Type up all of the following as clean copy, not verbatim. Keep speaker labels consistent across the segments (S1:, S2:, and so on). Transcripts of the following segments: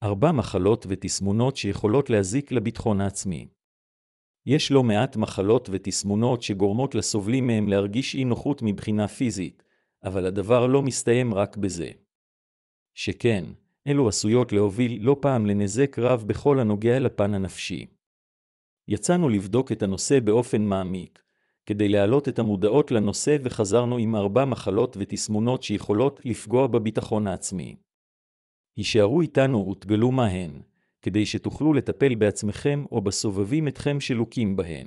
S1: 4 מחלות ותסמונות שיכולות להזיק לביטחון העצמי. יש לא מעט מחלות ותסמונות שגורמות לסובלים מהם להרגיש אי נוחות מבחינה פיזית, אבל הדבר לא מסתיים רק בזה. שכן, אלו עשויות להוביל לא פעם לנזק רב בכל הנוגע לפן הנפשי. יצאנו לבדוק את הנושא באופן מעמיק, כדי להעלות את המודעות לנושא וחזרנו עם 4 מחלות ותסמונות שיכולות לפגוע בביטחון העצמי. הישארו איתנו ותגלו מה הן, כדי שתוכלו לטפל בעצמכם או בסובבים אתכם שלוקים בהן.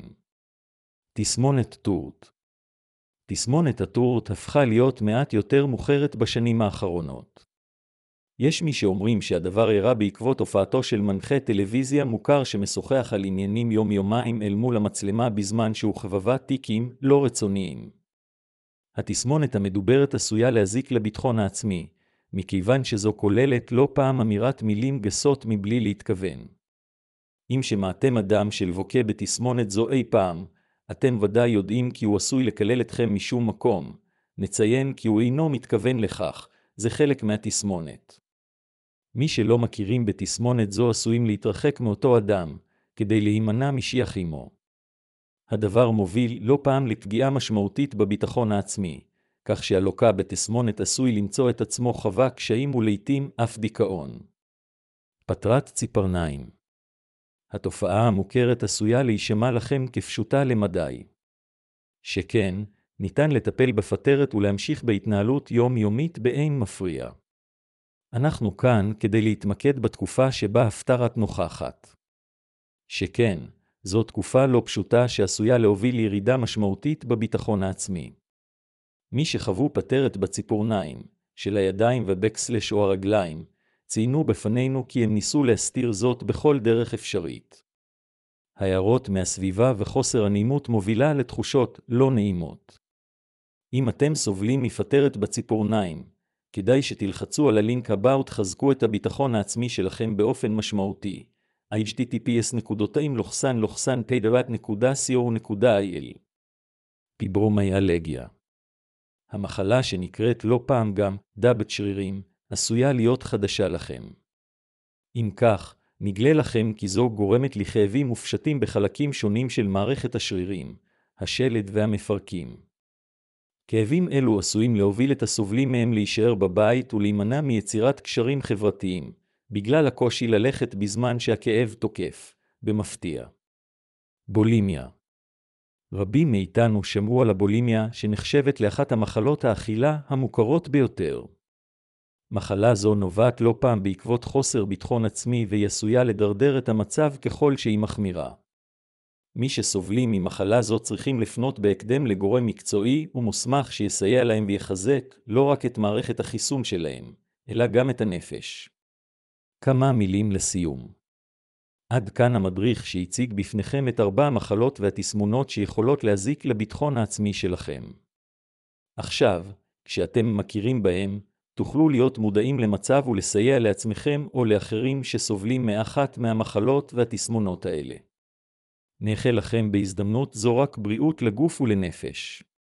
S1: תסמונת טורט. תסמונת הטורט הפכה להיות מעט יותר מוכרת בשנים האחרונות. יש מי שאומרים שהדבר אירע בעקבות הופעתו של מנחה טלוויזיה מוכר שמשוחח על עניינים יום-יומיים אל מול המצלמה בזמן שהוא חבבה תיקים לא רצוניים. התסמונת המדוברת עשויה להזיק לביטחון העצמי, מכיוון שזו כוללת לא פעם אמירת מילים גסות מבלי להתכוון. אם שמעתם אדם שלבוקה בתסמונת זו אי פעם, אתם ודאי יודעים כי הוא עשוי לקלל אתכם משום מקום. נציין כי הוא אינו מתכוון לכך, זה חלק מהתסמונת. מי שלא מכירים בתסמונת זו עשויים להתרחק מאותו אדם, כדי להימנע משיח עמו. הדבר מוביל לא פעם לפגיעה משמעותית בביטחון העצמי, כך שהלוקה בתסמונת עשוי למצוא את עצמו חווה קשיים ולעיתים אף דיכאון. פטרת ציפורניים. התופעה המוכרת עשויה להישמע לכם כפשוטה למדי. שכן, ניתן לטפל בפטרת ולהמשיך בהתנהלות יומיומית באין מפריע. אנחנו כאן כדי להתמקד בתקופה שבה הפטרת נוכחת. שכן, זו תקופה לא פשוטה שעשויה להוביל לירידה משמעותית בביטחון העצמי. מי שחוו פטרת בציפורניים, של הידיים ובקסלש או הרגליים, ציינו בפנינו כי הם ניסו להסתיר זאת בכל דרך אפשרית. הערות מהסביבה וחוסר הנעימות מובילה לתחושות לא נעימות. אם אתם סובלים מפטרת בציפורניים, כדאי שתלחצו על הלינק הבא ותחזקו את הביטחון העצמי שלכם באופן משמעותי. https://paydarat.co.il פיברומיאלגיה. המחלה שנקראת לא פעם גם דבת שרירים, עשויה להיות חדשה לכם. אם כך, נגלה לכם כי זו גורמת לכאבים מופשטים בחלקים שונים של מערכת השרירים, השלד והמפרקים. כאבים אלו עשויים להוביל את הסובלים מהם להישאר בבית ולהימנע מיצירת קשרים חברתיים, בגלל הקושי ללכת בזמן שהכאב תוקף, במפתיע. בולימיה. רבים מאיתנו שמעו על הבולימיה שנחשבת לאחת המחלות האכילה המוכרות ביותר. מחלה זו נובעת לא פעם בעקבות חוסר ביטחון עצמי והיא עשויה לדרדר את המצב ככל שהיא מחמירה. מי שסובלים ממחלה זו צריכים לפנות בהקדם לגורם מקצועי ומוסמך שיסייע להם ויחזק לא רק את מערכת החיסון שלהם, אלא גם את הנפש. כמה מילים לסיום. עד כאן המדריך שהציג בפניכם את 4 המחלות והתסמונות שיכולות להזיק לביטחון העצמי שלכם. עכשיו, כשאתם מכירים בהם, תוכלו להיות מודעים למצב ולסייע לעצמכם או לאחרים שסובלים מאחת מהמחלות והתסמונות האלה. נאחל לכם בהזדמנות זו רק בריאות לגוף ולנפש.